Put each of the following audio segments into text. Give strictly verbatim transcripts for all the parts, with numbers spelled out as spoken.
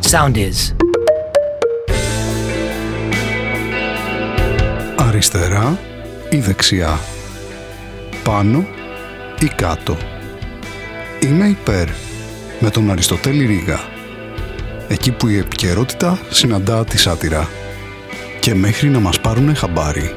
sound is. Αριστερά ή δεξιά, πάνω ή κάτω. Είμαι υπέρ, με τον Αριστοτέλη Ρήγα. Εκεί που η επικαιρότητα συναντά τη σάτυρα. Και μέχρι να μας πάρουνε χαμπάρι.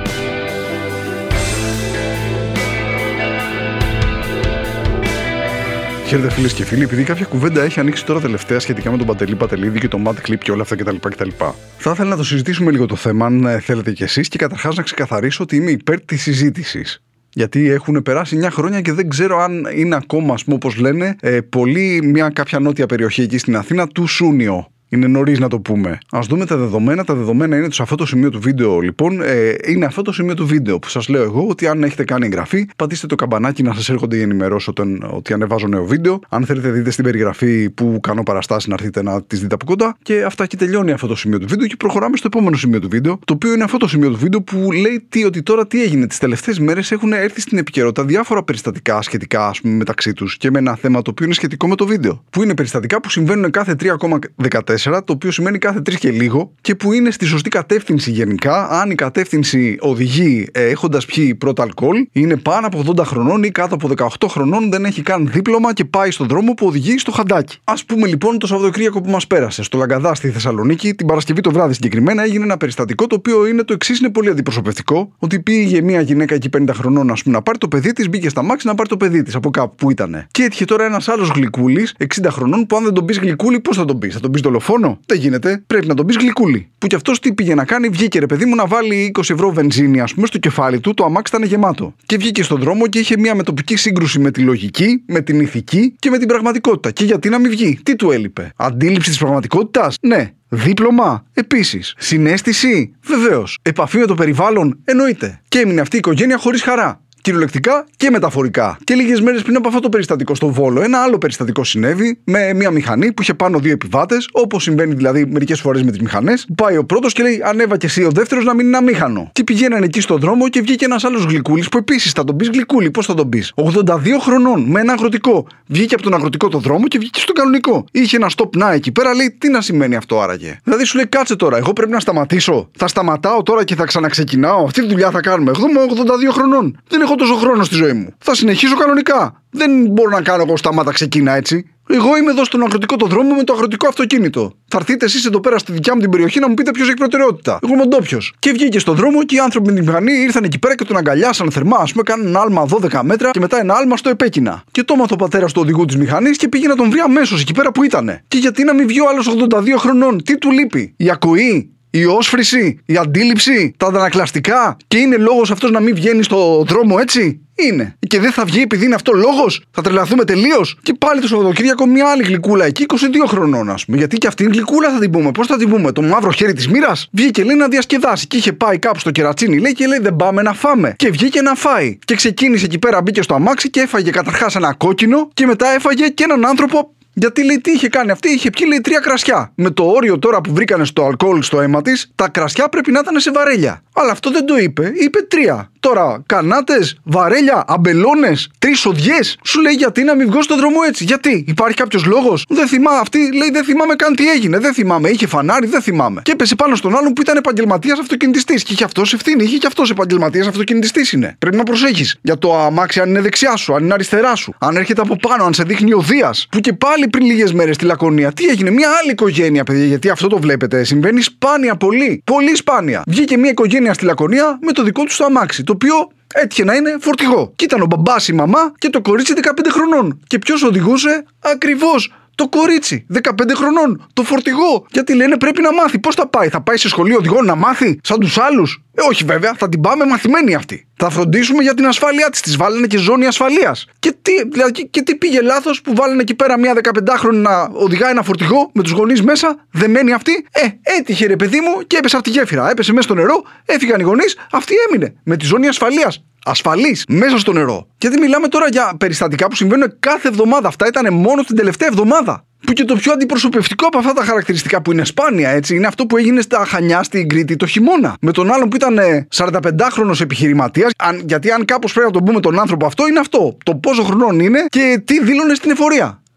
Χαίρετε φίλες και φίλοι, επειδή κάποια κουβέντα έχει ανοίξει τώρα τελευταία σχετικά με τον Παντελή Πατελίδη και τον Mad Clip και όλα αυτά κτλ. κτλ. Θα ήθελα να το συζητήσουμε λίγο το θέμα, αν θέλετε κι εσείς, και καταρχάς να ξεκαθαρίσω ότι είμαι υπέρ της συζήτησης. Γιατί έχουν περάσει εννιά χρόνια και δεν ξέρω αν είναι ακόμα, ας πούμε, όπως λένε, ε, πολύ μια κάποια νότια περιοχή εκεί στην Αθήνα του Σούνιο. Είναι νωρίς να το πούμε. Ας δούμε τα δεδομένα. Τα δεδομένα είναι σε αυτό το σημείο του βίντεο, λοιπόν. Ε, είναι αυτό το σημείο του βίντεο που σας λέω εγώ ότι αν έχετε κάνει εγγραφή, πατήστε το καμπανάκι να σας έρχονται οι ενημερώσεις όταν, ότι ανεβάζω νέο βίντεο. Αν θέλετε, δείτε στην περιγραφή που κάνω παραστάσεις να έρθετε να τις δείτε από κοντά. Και αυτά, και τελειώνει αυτό το σημείο του βίντεο. Και προχωράμε στο επόμενο σημείο του βίντεο. Το οποίο είναι αυτό το σημείο του βίντεο που λέει τι, ότι τώρα τι έγινε. Τις τελευταίες μέρες έχουν έρθει στην επικαιρότητα διάφορα περιστατικά σχετικά, ας πούμε, μεταξύ τους και με ένα θέμα το οποίο είναι σχετικό με το βίντεο. Που είναι περιστατικά που συμβαίνουν κάθε τρία κόμμα δεκατέσσερα. Το οποίο σημαίνει κάθε τρεις και λίγο, και που είναι στη σωστή κατεύθυνση γενικά. Αν η κατεύθυνση οδηγεί ε, έχοντας πιει πρώτα αλκοόλ, είναι πάνω από ογδόντα χρονών ή κάτω από δεκαοκτώ χρονών, δεν έχει καν δίπλωμα και πάει στον δρόμο που οδηγεί στο χαντάκι. Ας πούμε λοιπόν το Σαββατοκύριακο που μας πέρασε, στο Λαγκαδά στη Θεσσαλονίκη, την Παρασκευή το βράδυ συγκεκριμένα, έγινε ένα περιστατικό το οποίο είναι το εξής, είναι πολύ αντιπροσωπευτικό. Ότι πήγε μια γυναίκα εκεί πενήντα χρονών, ας πούμε, να πάρει το παιδί της, μπήκε στα μάξι να πάρει το παιδί της από κάπου που ήταν. Και έτυχε τώρα ένας άλλος γλυκούλης εξήντα χρονών, που αν δεν τον πει γλυκούλη, πώς θα τον πει, θα τον πει δολοφόνο? Δεν γίνεται, πρέπει να τον πει γλυκούλη. Που κι αυτός τι πήγε να κάνει, βγήκε ρε παιδί μου να βάλει είκοσι ευρώ βενζίνη, ας πούμε, στο κεφάλι του, το αμάξι ήταν γεμάτο. Και βγήκε στον δρόμο και είχε μια μετοπική σύγκρουση με τη λογική, με την ηθική και με την πραγματικότητα. Και γιατί να μην βγει, τι του έλειπε? Αντίληψη της πραγματικότητας? Ναι. Δίπλωμα? Επίσης. Συναίσθηση? Βεβαίως. Επαφή με το περιβάλλον? Εννοείται. Και έμεινε αυτή η οικογένεια χωρίς χαρά. Κυριολεκτικά και μεταφορικά. Και λίγες μέρες πριν από αυτό το περιστατικό στο Βόλο, ένα άλλο περιστατικό συνέβη με μια μηχανή που είχε πάνω δύο επιβάτες, όπως συμβαίνει δηλαδή μερικές φορές με τις μηχανές. Πάει ο πρώτος και λέει: ανέβα και εσύ ο δεύτερος να μην είναι αμήχανο. Και πηγαίνανε εκεί στον δρόμο και βγήκε ένας άλλος γλυκούλης, που επίσης θα τον πεις γλυκούλη, πώς θα τον πεις? ογδόντα δύο χρονών, με ένα αγροτικό. Βγήκε από τον αγροτικό το δρόμο και βγήκε στον κανονικό. Είχε ένα stop να εκεί πέρα, λέει: τι να σημαίνει αυτό άραγε? Δηλαδή σου λέει: κάτσε τώρα, εγώ πρέπει να σταματήσω. Θα σταματάω τώρα και θα ξαναξεκινάω. Αυτή τη δουλειά θα κάνουμε. Εγώ είμαι ογδόντα δύο χρονών. Δεν έχω τόσο χρόνο στη ζωή μου. Θα συνεχίσω κανονικά. Δεν μπορώ να κάνω εγώ σταμάτα ξεκίνα έτσι. Εγώ είμαι εδώ στον αγροτικό το δρόμο με το αγροτικό αυτοκίνητο. Θα έρθετε εσείς εδώ πέρα στη δικιά μου την περιοχή να μου πείτε ποιος έχει προτεραιότητα. Εγώ είμαι ντόπιος. Και βγήκε στον δρόμο και οι άνθρωποι με την μηχανή ήρθαν εκεί πέρα και τον αγκαλιάσαν θερμά. Ας πούμε, κάνουν ένα άλμα δώδεκα μέτρα και μετά ένα άλμα στο επέκεινα. Και το έμαθε ο πατέρας του οδηγού της μηχανής και πήγε να τον βρει αμέσως εκεί πέρα που ήταν. Και γιατί να μην βγει ο άλλος ογδόντα δύο χρονών? Τι του λείπει? Η ακοή? Η όσφρηση? Η αντίληψη? Τα αντανακλαστικά? Και είναι λόγος αυτός να μην βγαίνει στο δρόμο έτσι? Είναι. Και δεν θα βγει επειδή είναι αυτό λόγος? Θα τρελαθούμε τελείως? Και πάλι το Σαββατοκύριακο μια άλλη γλυκούλα εκεί, είκοσι δύο χρονών, ας πούμε. Γιατί και αυτή είναι γλυκούλα, θα την πούμε. Πώς θα την πούμε? Το μαύρο χέρι της μοίρας. Βγήκε, λέει, να διασκεδάσει. Και είχε πάει κάπου στο κερατσίνι, λέει, και λέει: δεν πάμε να φάμε. Και βγήκε να φάει. Και ξεκίνησε εκεί πέρα, μπήκε στο αμάξι και έφαγε καταρχάς ένα κόκκινο και μετά έφαγε και έναν άνθρωπο. Γιατί λέει τι είχε κάνει αυτή? Είχε πιει, λέει, τρία κρασιά. Με το όριο τώρα που βρήκανε στο αλκοόλ στο αίμα της, τα κρασιά πρέπει να ήταν σε βαρέλια. Αλλά αυτό δεν το είπε, είπε τρία. Τώρα, κανάτες, βαρέλια, αμπελώνες, τρεις οδιές. Σου λέει γιατί να μην βγω στον δρόμο έτσι? Γιατί? Υπάρχει κάποιος λόγος? Δεν θυμάμαι. Αυτή λέει: δεν θυμάμαι καν τι έγινε. Δεν θυμάμαι. Είχε φανάρι, δεν θυμάμαι. Και έπεσε πάνω στον άλλον που ήταν επαγγελματίας αυτοκινητιστής. Και είχε αυτός ευθύνη. Είχε και αυτός επαγγελματίας αυτοκινητιστής είναι. Πρέπει να προσέχεις για το αμάξι, αν είναι δεξιά σου, αν είναι αριστερά σου, αν έρχεται από πάνω, αν σε δείχνει οδείας. Που και πάλι πριν λίγες μέρες στη Λακωνία, τι έγινε? Μια άλλη οικογένεια, παιδιά, γιατί αυτό το βλέπετε, συμβαίνει σπάνια πολύ. Πολύ σπάνια. Βγήκε μια οικογένεια στη Λακωνία με το δικό του το αμάξι, το οποίο έτυχε να είναι φορτηγό. Και ήταν ο μπαμπάς, η μαμά και το κορίτσι δεκαπέντε χρονών. Και ποιος οδηγούσε? Ακριβώς το κορίτσι, δεκαπέντε χρονών, το φορτηγό. Γιατί λένε πρέπει να μάθει. Πώς θα πάει? Θα πάει σε σχολείο οδηγών να μάθει σαν τους άλλους? Ε, όχι βέβαια, θα την πάμε μαθημένη αυτή. Θα φροντίσουμε για την ασφάλειά της. Της βάλανε και ζώνη ασφαλείας. Και τι, δηλαδή, και τι πήγε λάθος που βάλανε εκεί πέρα μια δεκαπεντάχρονη να οδηγάει ένα φορτηγό με τους γονείς μέσα? Δεμένη αυτή. Ε, έτυχε ρε παιδί μου και έπεσε από τη γέφυρα. Έπεσε μέσα στο νερό, έφυγαν οι γονείς, αυτή έμεινε με τη ζώνη ασφαλείας. Ασφαλής, μέσα στο νερό. Γιατί μιλάμε τώρα για περιστατικά που συμβαίνουν κάθε εβδομάδα. Αυτά ήταν μόνο την τελευταία εβδομάδα. Που και το πιο αντιπροσωπευτικό από αυτά τα χαρακτηριστικά που είναι σπάνια, έτσι, είναι αυτό που έγινε στα Χανιά στην Κρήτη το χειμώνα. Με τον άλλον που ήταν σαρανταπεντάχρονος επιχειρηματίας. Γιατί αν κάπως πρέπει να τον πούμε τον άνθρωπο αυτό, είναι αυτό. Το πόσο χρονών είναι και τι δήλωνε στην εφορία.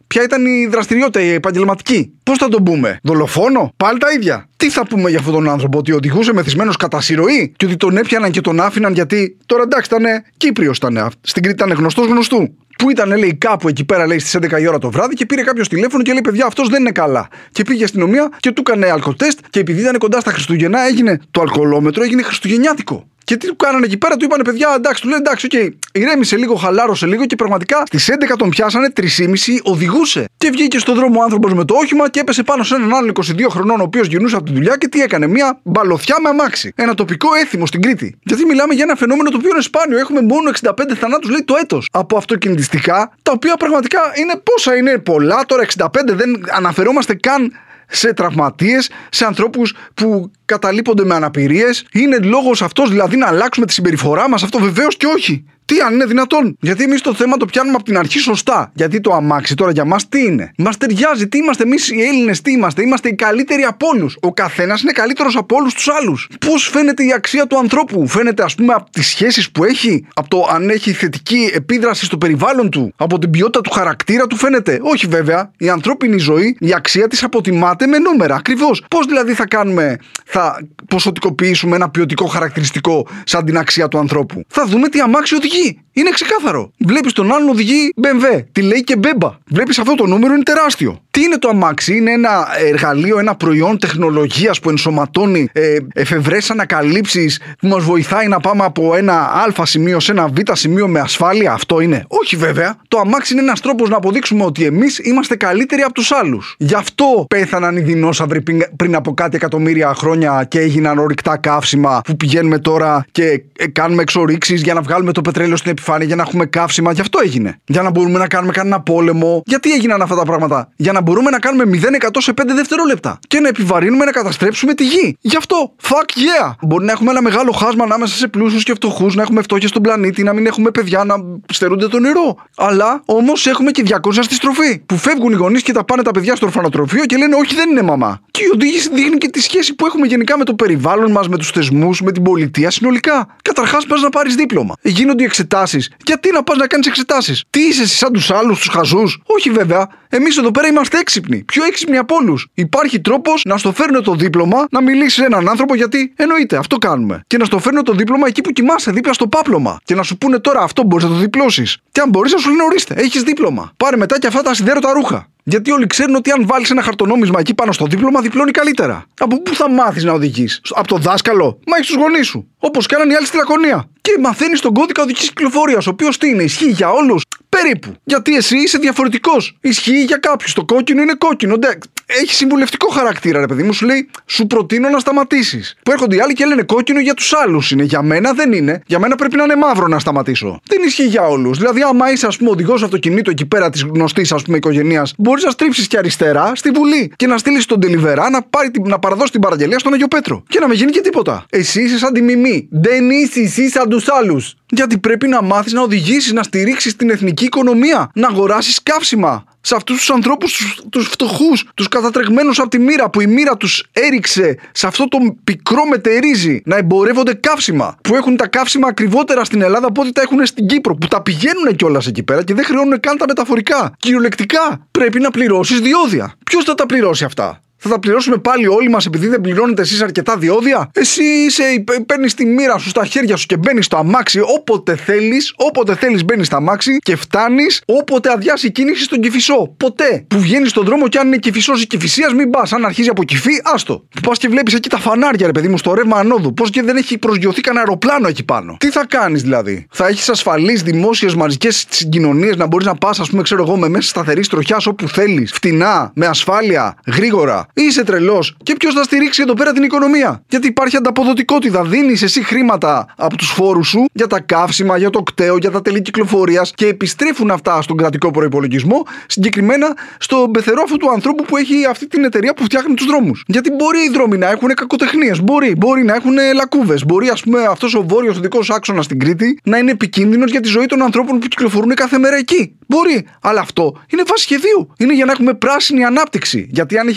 Ποια ήταν η δραστηριότητα, η επαγγελματική? Πώς θα τον πούμε? Δολοφόνο? Πάλι τα ίδια. Τι θα πούμε για αυτόν τον άνθρωπο? Ότι οδηγούσε μεθυσμένος κατά συρροή και ότι τον έπιαναν και τον άφηναν γιατί τώρα εντάξει ήταν Κύπριος, ήταν, στην Κρήτη ήταν γνωστός γνωστού. Που ήταν, λέει, κάπου εκεί πέρα, λέει, στις έντεκα η ώρα το βράδυ και πήρε κάποιος τηλέφωνο και λέει: παιδιά, αυτός δεν είναι καλά. Και πήγε στην αστυνομία και του έκανε αλκοτέστ και επειδή ήταν κοντά στα Χριστούγεννα, έγινε το αλκοολόμετρο, έγινε χριστουγεννιάτικο. Και τι του κάνανε εκεί πέρα, του είπανε: παιδιά, εντάξει, του λένε: εντάξει, οκ, okay, ηρέμησε λίγο, χαλάρωσε λίγο και πραγματικά στις έντεκα τον πιάσανε, τρεις και μισή οδηγούσε. Και βγήκε στον δρόμο ο άνθρωπος με το όχημα και έπεσε πάνω σε έναν άλλον είκοσι δύο χρονών, ο οποίος γυρνούσε από τη δουλειά και τι έκανε? Μια μπαλωθιά με αμάξι. Ένα τοπικό έθιμο στην Κρήτη. Γιατί μιλάμε για ένα φαινόμενο το οποίο είναι σπάνιο. Έχουμε μόνο εξήντα πέντε θανάτους, λέει, το έτος από αυτοκινητιστικά, τα οποία πραγματικά είναι πόσα είναι πολλά. Τώρα εξήντα πέντε δεν αναφερόμαστε καν σε τραυματίες, σε ανθρώπους που καταλείπονται με αναπηρίες. Είναι λόγος αυτός δηλαδή να αλλάξουμε τη συμπεριφορά μας? Αυτό βεβαίως και όχι. Τι, αν είναι δυνατόν? Γιατί εμείς το θέμα το πιάνουμε από την αρχή σωστά. Γιατί το αμάξι τώρα για μας τι είναι? Μας ταιριάζει. Τι είμαστε εμείς οι Έλληνες? Τι είμαστε? Είμαστε οι καλύτεροι από όλους. Ο καθένας είναι καλύτερος από όλους τους άλλους. Πώς φαίνεται η αξία του ανθρώπου? Φαίνεται, ας πούμε, από τις σχέσεις που έχει, από το αν έχει θετική επίδραση στο περιβάλλον του, από την ποιότητα του χαρακτήρα του? Φαίνεται. Όχι, βέβαια. Η ανθρώπινη ζωή, η αξία της αποτιμάται με νούμερα. Ακριβώς. Πώς δηλαδή θα κάνουμε, θα ποσοτικοποιήσουμε ένα ποιοτικό χαρακτηριστικό σαν την αξία του ανθρώπου? Θα δούμε τι αμάξι οδηγεί. Είναι ξεκάθαρο. Βλέπεις τον άλλον οδηγεί μπι εμ ντάμπλιου, τη λέει και μπέμπα. Βλέπεις αυτό το νούμερο είναι τεράστιο. Τι είναι το αμάξι? Είναι ένα εργαλείο, ένα προϊόν τεχνολογίας που ενσωματώνει ε, εφευρές ανακαλύψεις που μας βοηθάει να πάμε από ένα α σημείο σε ένα β σημείο με ασφάλεια? Αυτό είναι? Όχι, βέβαια. Το αμάξι είναι ένας τρόπος να αποδείξουμε ότι εμείς είμαστε καλύτεροι από τους άλλους. Γι' αυτό πέθαναν οι δεινόσαυροι πριν από κάτι εκατομμύρια χρόνια και έγιναν ορυκτά καύσιμα που πηγαίνουμε τώρα και κάνουμε εξορίξεις για να βγάλουμε το πετρέλαιο στην επιφάνεια, για να έχουμε καύσιμα. Γι' αυτό έγινε. Για να μπορούμε να κάνουμε κανένα πόλεμο. Γιατί έγιναν αυτά τα πράγματα? Για να μπορούμε να κάνουμε μηδέν εκατό σε πέντε δευτερόλεπτα και να επιβαρύνουμε να καταστρέψουμε τη γη. Γι' αυτό, fuck yeah! Μπορεί να έχουμε ένα μεγάλο χάσμα ανάμεσα σε πλούσιους και φτωχούς, να έχουμε φτώχεια στον πλανήτη, να μην έχουμε παιδιά να στερούνται το νερό. Αλλά όμως έχουμε και διακόσια στη στροφή. Που φεύγουν οι γονείς και τα πάνε τα παιδιά στο ορφανοτροφείο και λένε: όχι, δεν είναι μαμά. Και η οδήγηση δείχνει και τη σχέση που έχουμε γενικά με το περιβάλλον μας, με τους θεσμούς, με την πολιτεία συνολικά. Καταρχάς, πας να πάρεις δίπλωμα. Γίνονται οι εξετάσεις. Γιατί να πας να κάνεις εξετάσεις? Τι είσαι εσύ σαν τους άλλους, τους χαζούς? Όχι, βέβαια. Εμείς εδώ πέρα είμαστε έξυπνοι. Πιο έξυπνοι από όλους. Υπάρχει τρόπος να στο φέρνω το δίπλωμα, να μιλήσεις σε έναν άνθρωπο, γιατί εννοείται, αυτό κάνουμε. Και να στο φέρνω το δίπλωμα εκεί που κοιμάσαι, δίπλα στο πάπλωμα. Και να σου πούνε τώρα αυτό μπορείς να το διπλώσεις. Και αν μπορείς να σου λένε: ορίστε, έχεις δίπλωμα. Πάρε μετά και αυτά τα ασυδέρωτα ρούχα. Γιατί όλοι ξέρουν ότι αν βάλεις ένα χαρτονόμισμα εκεί πάνω στο δίπλωμα, διπλώνει καλύτερα. Από πού θα μάθεις να οδηγείς? Από το δάσκαλο? Μα έχεις τους γονείς σου. Όπως κάνανε οι άλλοι στη Λακωνία. Και μαθαίνεις τον κώδικα οδικής κυκλοφορίας, ο οποίος τι είναι? Ισχύει για όλους? Περίπου. Γιατί εσύ είσαι διαφορετικός. Ισχύει για κάποιους. Το κόκκινο είναι κόκκινο. Έχει συμβουλευτικό χαρακτήρα, ρε παιδί μου. Σου λέει: σου προτείνω να σταματήσεις. Που έρχονται οι άλλοι και λένε: κόκκινο για τους άλλους είναι. Για μένα δεν είναι. Για μένα πρέπει να είναι μαύρο να σταματήσω. Δεν ισχύει για όλους. Δηλαδή, άμα είσαι, ας πούμε, οδηγός αυτοκινήτου εκεί πέρα της γνωστής, ας πούμε, οικογένειας, μπορείς να στρίψεις και αριστερά στη Βουλή και να στείλεις τον Τελιβερά να, πάρει, να παραδώσει την παραγγελία στον Αγιο Πέτρο. Και να μην γίνει και τίποτα. Εσύ είσαι σαν τη Μιμή. Δεν είσαι εσύ σαν τους άλλους. Γιατί πρέπει να μάθεις να οδηγήσεις, να στηρίξεις την εθνική οικονομία, να αγοράσεις καύσιμα σε αυτούς τους ανθρώπους, τους, τους φτωχούς, τους κατατρεγμένους από τη μοίρα που η μοίρα τους έριξε σε αυτό το πικρό μετερίζι να εμπορεύονται καύσιμα. Που έχουν τα καύσιμα ακριβότερα στην Ελλάδα από ό,τι τα έχουν στην Κύπρο. Που τα πηγαίνουν κιόλας εκεί πέρα και δεν χρεώνουν καν τα μεταφορικά. Κυριολεκτικά πρέπει να πληρώσεις διόδια. Ποιος θα τα πληρώσει αυτά? Θα τα πληρώσουμε πάλι όλοι μας επειδή δεν πληρώνετε εσείς αρκετά διόδια? Εσύ είσαι, παίρνεις τη μοίρα σου στα χέρια σου και μπαίνεις στο αμάξι όποτε θέλεις, όποτε θέλεις μπαίνεις στο αμάξι και φτάνεις όποτε αδειάσει η κίνηση στον Κηφισό. Ποτέ. Που βγαίνεις στον δρόμο και αν είναι Κηφισός ή Κηφισίας, μην πας. Αν αρχίζει από Κηφί, άστο. Που πας και βλέπεις εκεί τα φανάρια, ρε παιδί μου, στο ρεύμα ανόδου. Πώς και δεν έχει προσγειωθεί κανένα αεροπλάνο εκεί πάνω. Τι θα κάνεις δηλαδή? Θα έχεις ασφαλείς δημόσιες μαζικές συγκοινωνίες να μπορείς να πας, ας πούμε, ξέρω εγώ, με μέσα σταθερής τροχιάς όπου θέλεις, φτηνά, με ασφάλεια, γρήγορα? Είσαι τρελός? Και ποιος θα στηρίξει εδώ πέρα την οικονομία? Γιατί υπάρχει ανταποδοτικότητα. Δίνεις εσύ χρήματα από τους φόρους σου για τα καύσιμα, για το κταίο, για τα τέλη κυκλοφορίας και επιστρέφουν αυτά στον κρατικό προϋπολογισμό, συγκεκριμένα στον πεθερό αυτού του ανθρώπου που έχει αυτή την εταιρεία που φτιάχνει τους δρόμους. Γιατί μπορεί οι δρόμοι να έχουν κακοτεχνίες, μπορεί, μπορεί να έχουν λακκούβες, μπορεί, ας πούμε, αυτός ο βόρειος οδικός άξονας στην Κρήτη να είναι επικίνδυνος για τη ζωή των ανθρώπων που κυκλοφορούν κάθε μέρα εκεί. Μπορεί, αλλά αυτό είναι βάση σχεδίου. Είναι για να έχουμε πράσινη ανάπτυξη. Γιατί αν είχε γίνει και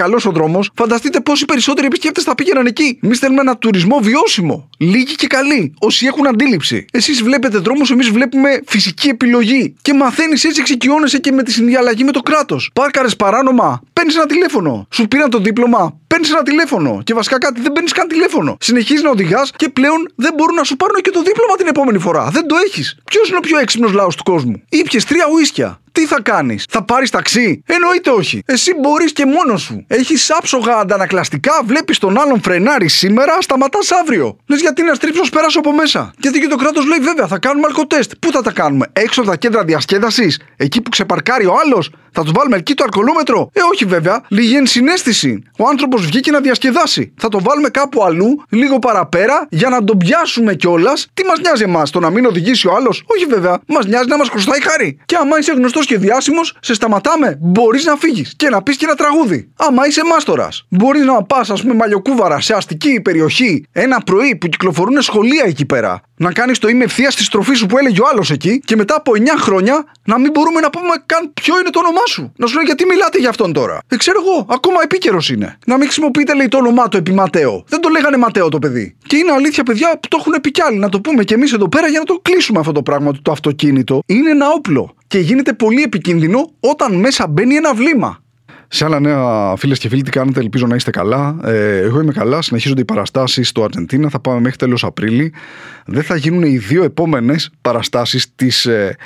καλός ο δρόμος, φανταστείτε πόσοι περισσότεροι επισκέπτες θα πήγαιναν εκεί. Εμείς θέλουμε ένα τουρισμό βιώσιμο. Λίγοι και καλοί. Όσοι έχουν αντίληψη. Εσείς βλέπετε δρόμους, εμείς βλέπουμε φυσική επιλογή. Και μαθαίνεις έτσι, εξοικειώνεσαι και με τη συνδιαλλαγή με το κράτος. Πάρκαρες παράνομα, παίρνεις ένα τηλέφωνο. Σου πήραν το δίπλωμα, παίρνεις ένα τηλέφωνο. Και βασικά κάτι δεν παίρνεις καν τηλέφωνο. Συνεχίζεις να οδηγάς και πλέον δεν μπορούν να σου πάρουν και το δίπλωμα την επόμενη φορά. Δεν το έχεις. Ποιος είναι ο πιο έξυπνος λαός του κόσμου? Ήπιες τρία ουίσκια. Τι θα κάνεις? Θα πάρεις ταξί? Εννοείται όχι. Εσύ μπορείς και μόνος σου. Έχεις άψογα αντανακλαστικά, βλέπεις τον άλλον φρενάρει σήμερα, σταματάς αύριο. Λες γιατί να στρίψω, πέρασω από μέσα. Γιατί και το κράτος λέει βέβαια θα κάνουμε αλκοτέστ. Πού θα τα κάνουμε? Έξω από τα κέντρα διασκέδασης? Εκεί που ξεπαρκάρει ο άλλος? Θα του βάλουμε εκεί το αλκοολόμετρο? Ε, όχι βέβαια. Λίγη ενσυναίσθηση. Ο άνθρωπος βγήκε να διασκεδάσει. Θα το βάλουμε κάπου αλλού, λίγο παραπέρα, για να τον πιάσουμε κιόλας. Τι μας νοιάζει εμάς, το να μην οδηγήσει ο άλλος? Όχι βέβαια. Μας νοιάζει να μας χρωστάει χάρη. Και άμα είσαι γνωστός και διάσημος, σε σταματάμε. Μπορείς να φύγεις και να πεις και ένα τραγούδι. Άμα είσαι μάστορας, μπορείς να πας, ας πούμε, Μαλλιοκούβαρα, σε αστική περιοχή, ένα πρωί που κυκλοφορούν σχολεία εκεί πέρα. Να κάνεις το είμαι ευθεία στη στροφή σου που έλεγε ο άλλος εκεί, και μετά από εννιά χρόνια να μην μπορούμε να πούμε καν ποιο είναι το όνομά σου. Να σου λέει γιατί μιλάτε για αυτόν τώρα. Δεν ξέρω εγώ, ακόμα επίκαιρος είναι. Να μην χρησιμοποιείτε, λέει, το όνομά του επί Ματέο. Δεν το λέγανε Ματέο το παιδί. Και είναι αλήθεια, παιδιά, που το έχουν πει κι άλλοι. Να το πούμε κι εμείς εδώ πέρα για να το κλείσουμε αυτό το πράγμα του. Το αυτοκίνητο είναι ένα όπλο και γίνεται πολύ επικίνδυνο όταν μέσα μπαίνει ένα βλήμα. Σε άλλα νέα, φίλες και φίλοι, τι κάνετε? Ελπίζω να είστε καλά. Ε, εγώ είμαι καλά. Συνεχίζονται οι παραστάσεις στο Αργεντίνα. Θα πάμε μέχρι τέλος Απρίλη. Δεν θα γίνουν οι δύο επόμενες παραστάσεις της. Ε,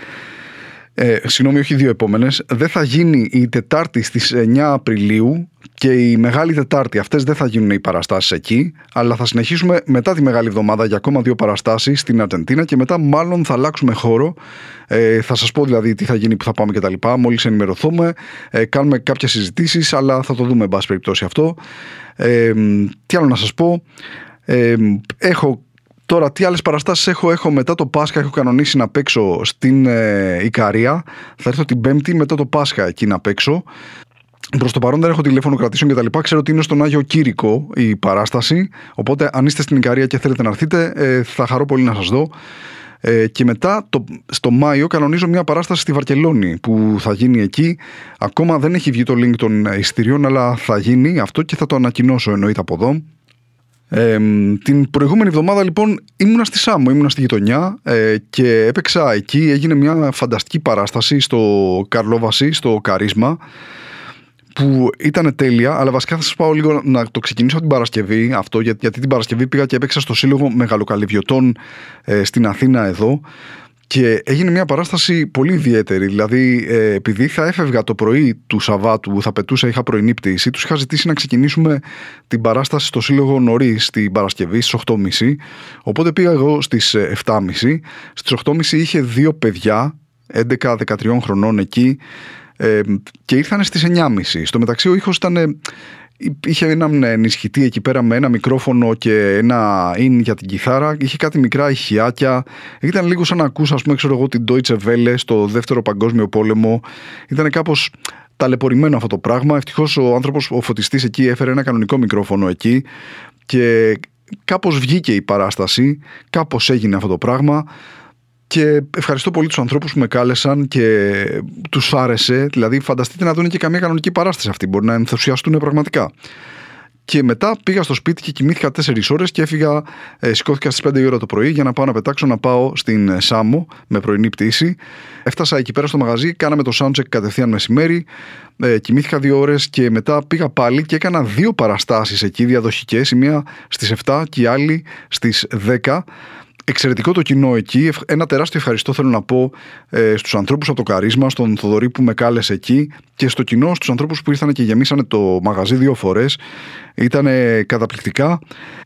ε, συγγνώμη, όχι οι δύο επόμενες. Δεν θα γίνει η Τετάρτη στις εννιά Απριλίου και η Μεγάλη Τετάρτη. Αυτές δεν θα γίνουν οι παραστάσεις εκεί, αλλά θα συνεχίσουμε μετά τη Μεγάλη Εβδομάδα για ακόμα δύο παραστάσεις στην Αργεντίνα και μετά μάλλον θα αλλάξουμε χώρο. Ε, θα σας πω δηλαδή τι θα γίνει, που θα πάμε κτλ. Μόλις ενημερωθούμε, ε, κάνουμε κάποιες συζητήσεις, αλλά θα το δούμε εν πάση περιπτώσει αυτό. Ε, τι άλλο να σας πω? Ε, έχω Τώρα, τι άλλες παραστάσεις έχω? Έχω μετά το Πάσχα, έχω κανονίσει να παίξω στην ε, Ικαρία. Θα έρθω την Πέμπτη μετά το Πάσχα εκεί να παίξω. Προς το παρόν δεν έχω τηλέφωνο κρατήσεων κτλ. Ξέρω ότι είναι στον Άγιο Κήρυκο η παράσταση. Οπότε, αν είστε στην Ικαρία και θέλετε να έρθετε, ε, θα χαρώ πολύ να σας δω. Ε, και μετά το, στο Μάιο κανονίζω μια παράσταση στη Βαρκελόνη που θα γίνει εκεί. Ακόμα δεν έχει βγει το link των εισιτηρίων, αλλά θα γίνει αυτό και θα το ανακοινώσω εννοείται από εδώ. Ε, την προηγούμενη εβδομάδα λοιπόν ήμουνα στη Σάμο, ήμουνα στη γειτονιά ε, και έπαιξα εκεί. Έγινε μια φανταστική παράσταση στο Καρλόβαση, στο Καρίσμα, που ήταν τέλεια, αλλά βασικά θα σας πάω λίγο να το ξεκινήσω από την Παρασκευή αυτό, γιατί, γιατί την Παρασκευή πήγα και έπαιξα στο Σύλλογο Μεγαλοκαλυβιωτών ε, στην Αθήνα εδώ. Και έγινε μια παράσταση πολύ ιδιαίτερη. Δηλαδή, ε, επειδή θα έφευγα το πρωί του Σαββάτου, θα πετούσα, είχα πρωινή πτήση, τους είχα ζητήσει να ξεκινήσουμε την παράσταση στο Σύλλογο νωρίς την Παρασκευή στις οκτώ και μισή. Οπότε πήγα εγώ στις επτά και μισή. Στις οκτώ και μισή είχε δύο παιδιά έντεκα δεκατρία χρονών εκεί ε, και ήρθαν στις εννιά και μισή. Στο μεταξύ ο ήχος ήταν. Είχε έναν ενισχυτή εκεί πέρα με ένα μικρόφωνο και ένα in για την κιθάρα. Είχε κάτι μικρά ηχιάκια. Ήταν λίγο σαν να ακούς, ας πούμε, ξέρω εγώ, την Deutsche Welle στο δεύτερο παγκόσμιο πόλεμο. Ήταν κάπως ταλαιπωρημένο αυτό το πράγμα. Ευτυχώς ο άνθρωπος, ο φωτιστής εκεί, έφερε ένα κανονικό μικρόφωνο εκεί και κάπως βγήκε η παράσταση. Κάπως έγινε αυτό το πράγμα. Και ευχαριστώ πολύ τους ανθρώπους που με κάλεσαν και τους άρεσε. Δηλαδή, φανταστείτε να δουν και καμία κανονική παράσταση αυτή. Μπορεί να ενθουσιαστούν πραγματικά. Και μετά πήγα στο σπίτι και κοιμήθηκα τέσσερις ώρες και έφυγα, ε, σηκώθηκα στις πέντε η ώρα το πρωί για να πάω να πετάξω, να πάω στην Σάμο με πρωινή πτήση. Έφτασα εκεί πέρα στο μαγαζί, κάναμε το soundcheck κατευθείαν μεσημέρι. Ε, κοιμήθηκα δύο ώρες και μετά πήγα πάλι και έκανα δύο παραστάσεις εκεί διαδοχικές. Η μία στις επτά και η άλλη στις δέκα. Εξαιρετικό το κοινό εκεί. Ένα τεράστιο ευχαριστώ θέλω να πω ε, στους ανθρώπους από το Καρίσμα, στον Θοδωρή που με κάλεσε εκεί και στο κοινό, στους ανθρώπους που ήρθαν και γεμίσανε το μαγαζί δύο φορές. Ήτανε καταπληκτικά.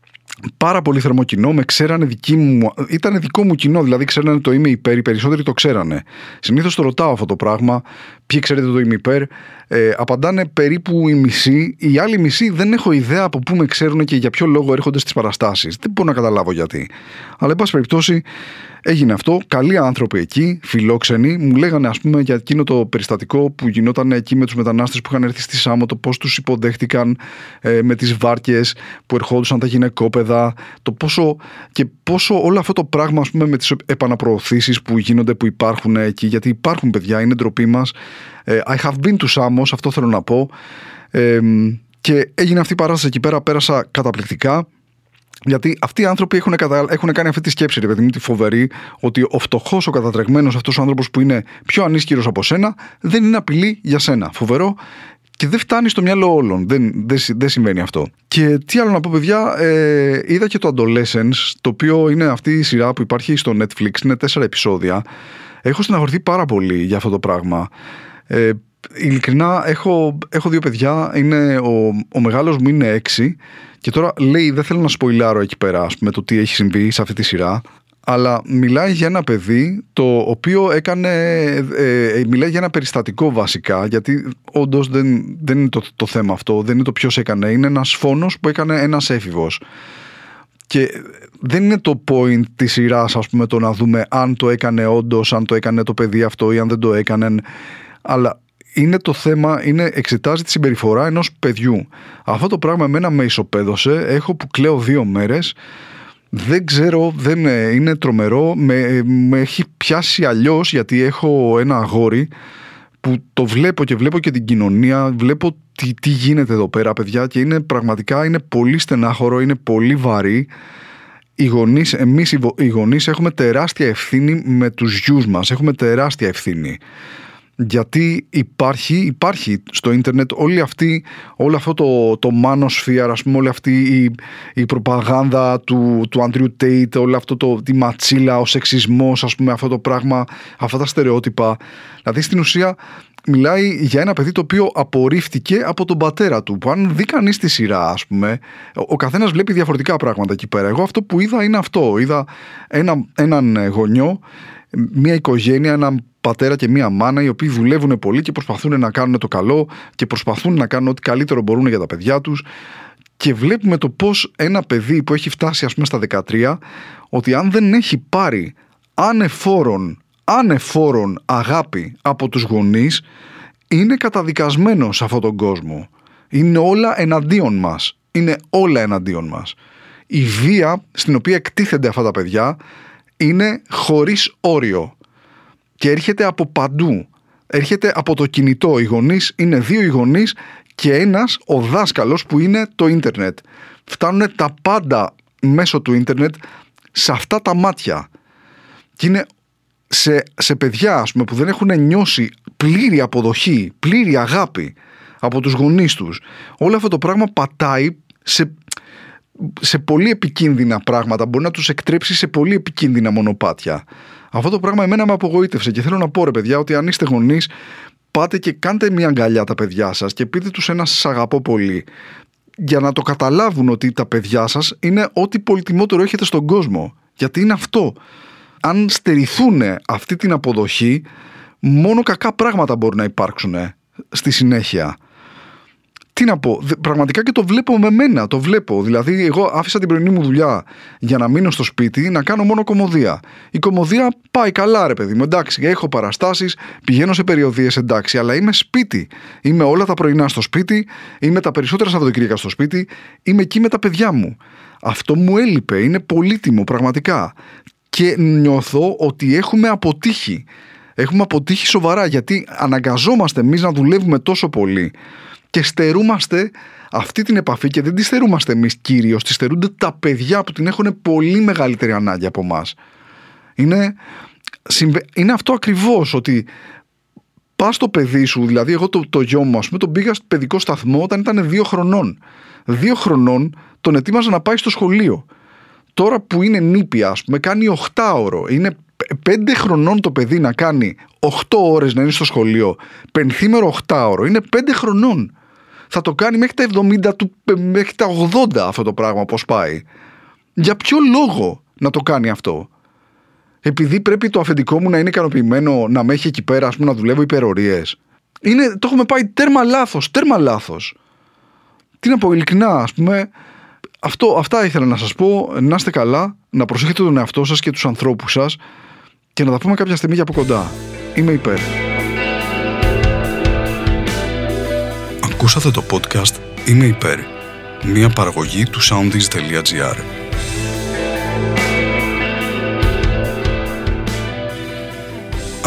Πάρα πολύ θερμό κοινό, με ξέρανε δική μου, ήταν δικό μου κοινό, δηλαδή ξέρανε το είμαι υπέρ, οι περισσότεροι το ξέρανε. Συνήθως το ρωτάω αυτό το πράγμα, ποιοι ξέρετε το είμαι υπέρ, ε, απαντάνε περίπου οι μισοί, οι άλλοι μισοί δεν έχω ιδέα από πού με ξέρουν και για ποιο λόγο έρχονται στις παραστάσεις. Δεν μπορώ να καταλάβω γιατί. Αλλά εν πάση περιπτώσει έγινε αυτό, καλοί άνθρωποι εκεί, φιλόξενοι, μου λέγανε ας πούμε για εκείνο το περιστατικό που γινόταν εκεί με τους μετανάστες που είχαν έρθει στη Σάμο, το πώς τους υποδέχτηκαν ε, με τις βάρκες που ερχόντουσαν τα γυναικόπαιδα, το πόσο και πόσο όλο αυτό το πράγμα ας πούμε με τις επαναπροωθήσεις που γίνονται, που υπάρχουν εκεί, γιατί υπάρχουν παιδιά, είναι ντροπή μας. ε, I have been to Samos, αυτό θέλω να πω. ε, Και έγινε αυτή η παράσταση εκεί πέρα, πέρασα καταπληκτικά. Γιατί αυτοί οι άνθρωποι έχουν, κατα... έχουν κάνει αυτή τη σκέψη, ρε παιδί μου, τη φοβερή, ότι ο φτωχός, ο κατατρεγμένος, αυτός ο άνθρωπος που είναι πιο ανίσχυρος από σένα, δεν είναι απειλή για σένα. Φοβερό. Και δεν φτάνει στο μυαλό όλων. Δεν, δεν, δεν συμβαίνει αυτό. Και τι άλλο να πω, παιδιά, ε, είδα και το Adolescence, το οποίο είναι αυτή η σειρά που υπάρχει στο Netflix, είναι τέσσερα επεισόδια. Έχω στεναχωρηθεί πάρα πολύ για αυτό το πράγμα. Ε, ειλικρινά, έχω, έχω δύο παιδιά, είναι, ο, ο μεγάλος μου είναι έξι και τώρα λέει, δεν θέλω να σποιλάρω εκεί πέρα, ας πούμε, το τι έχει συμβεί σε αυτή τη σειρά. Αλλά μιλάει για ένα παιδί το οποίο έκανε, ε, μιλάει για ένα περιστατικό βασικά, γιατί όντως δεν, δεν είναι το, το θέμα αυτό, δεν είναι το ποιος έκανε, είναι ένας φόνος που έκανε ένας έφηβος. Και δεν είναι το point της σειράς, ας πούμε, το να δούμε αν το έκανε όντως, αν το έκανε το παιδί αυτό ή αν δεν το έκανε, αλλά είναι το θέμα, είναι, εξετάζει τη συμπεριφορά ενός παιδιού. Αυτό το πράγμα εμένα με ισοπαίδωσε, έχω που κλαίω δύο μέρες. Δεν ξέρω, δεν είναι τρομερό, με, με έχει πιάσει αλλιώς, γιατί έχω ένα αγόρι που το βλέπω και βλέπω και την κοινωνία, βλέπω τι, τι γίνεται εδώ πέρα, παιδιά, και είναι πραγματικά, είναι πολύ στενάχωρο, είναι πολύ βαρύ. Οι γονείς, εμείς οι γονείς έχουμε τεράστια ευθύνη με τους γιους μας, έχουμε τεράστια ευθύνη. Γιατί υπάρχει, υπάρχει στο ίντερνετ όλη αυτή, όλο αυτό το, το manosphere, ας πούμε, όλη αυτή η, η προπαγάνδα του, του Andrew Tate, όλο αυτό το, τη ματσίλα, ο σεξισμός, ας πούμε, αυτό το πράγμα, αυτά τα στερεότυπα. Δηλαδή στην ουσία μιλάει για ένα παιδί το οποίο απορρίφθηκε από τον πατέρα του, που αν δει κανείς τη σειρά, ας πούμε, ο καθένας βλέπει διαφορετικά πράγματα εκεί πέρα. Εγώ αυτό που είδα είναι αυτό, είδα ένα, έναν γονιό, μια οικογένεια, έναν πατέρα και μία μάνα, οι οποίοι δουλεύουν πολύ και προσπαθούν να κάνουν το καλό και προσπαθούν να κάνουν ό,τι καλύτερο μπορούν για τα παιδιά τους. Και βλέπουμε το πώς ένα παιδί που έχει φτάσει, ας πούμε, στα δεκατρία, ότι αν δεν έχει πάρει ανεφόρον, ανεφόρον αγάπη από τους γονείς, είναι καταδικασμένο σε αυτόν τον κόσμο. Είναι όλα εναντίον μας. Είναι όλα εναντίον μας. Η βία στην οποία εκτίθενται αυτά τα παιδιά είναι χωρίς όριο. Και έρχεται από παντού. Έρχεται από το κινητό. Οι γονείς είναι δύο οι γονείς και ένας ο δάσκαλος που είναι το ίντερνετ. Φτάνουν τα πάντα μέσω του ίντερνετ σε αυτά τα μάτια. Και είναι σε, σε παιδιά, ας πούμε, που δεν έχουν νιώσει πλήρη αποδοχή, πλήρη αγάπη από τους γονείς τους. Όλο αυτό το πράγμα πατάει σε, σε πολύ επικίνδυνα πράγματα. Μπορεί να τους εκτρέψει σε πολύ επικίνδυνα μονοπάτια. Αυτό το πράγμα εμένα με απογοήτευσε και θέλω να πω, ρε παιδιά, ότι αν είστε γονείς, πάτε και κάντε μια αγκαλιά τα παιδιά σας και πείτε τους ένα σας αγαπώ πολύ, για να το καταλάβουν ότι τα παιδιά σας είναι ό,τι πολυτιμότερο έχετε στον κόσμο. Γιατί είναι αυτό. Αν στερηθούν αυτή την αποδοχή, μόνο κακά πράγματα μπορούν να υπάρξουν στη συνέχεια. Τι να πω, πραγματικά και το βλέπω με μένα, το βλέπω. Δηλαδή, εγώ άφησα την πρωινή μου δουλειά για να μείνω στο σπίτι, να κάνω μόνο κωμωδία. Η κωμωδία πάει καλά, ρε παιδί μου, εντάξει, έχω παραστάσεις, πηγαίνω σε περιοδίες, εντάξει, αλλά είμαι σπίτι. Είμαι όλα τα πρωινά στο σπίτι, είμαι τα περισσότερα Σαββατοκύριακα στο σπίτι, είμαι εκεί με τα παιδιά μου. Αυτό μου έλειπε, είναι πολύτιμο, πραγματικά. Και νιώθω ότι έχουμε αποτύχει. Έχουμε αποτύχει σοβαρά, γιατί αναγκαζόμαστε εμείς να δουλεύουμε τόσο πολύ. Και στερούμαστε αυτή την επαφή και δεν τη στερούμαστε εμείς κυρίως, τη στερούνται τα παιδιά που την έχουν πολύ μεγαλύτερη ανάγκη από εμάς. Είναι, είναι αυτό ακριβώς, ότι πας στο παιδί σου, δηλαδή εγώ το, το γιο μου, ας πούμε, τον πήγα στο παιδικό σταθμό όταν ήταν δύο χρονών. Δύο χρονών τον ετοίμαζα να πάει στο σχολείο. Τώρα που είναι νήπια, ας πούμε, κάνει οχτάωρο. Είναι πέντε χρονών το παιδί να κάνει οκτώ ώρες να είναι στο σχολείο. Πενθήμερο οχτάωρο. Είναι πέντε χρονών. Θα το κάνει μέχρι τα εβδομήντα, μέχρι τα ογδόντα αυτό το πράγμα, πώς πάει. Για ποιο λόγο να το κάνει αυτό? Επειδή πρέπει το αφεντικό μου να είναι ικανοποιημένο, να με έχει εκεί πέρα, ας πούμε, να δουλεύω υπερορίες? Είναι, το έχουμε πάει τέρμα λάθος, τέρμα λάθος. Τι να πω, ειλικρινά, ας πούμε, αυτό, αυτά ήθελα να σας πω. Να είστε καλά, να προσέχετε τον εαυτό σας και τους ανθρώπους σας και να τα πούμε κάποια στιγμή για από κοντά. Είμαι υπέρ. Ακούσατε το podcast Είμαι υπέρ, μια παραγωγή του soundees τελεία gr.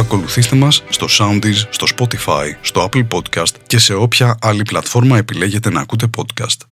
Ακολουθήστε μας στο Soundees, στο Spotify, στο Apple Podcast και σε όποια άλλη πλατφόρμα επιλέγετε να ακούτε podcast.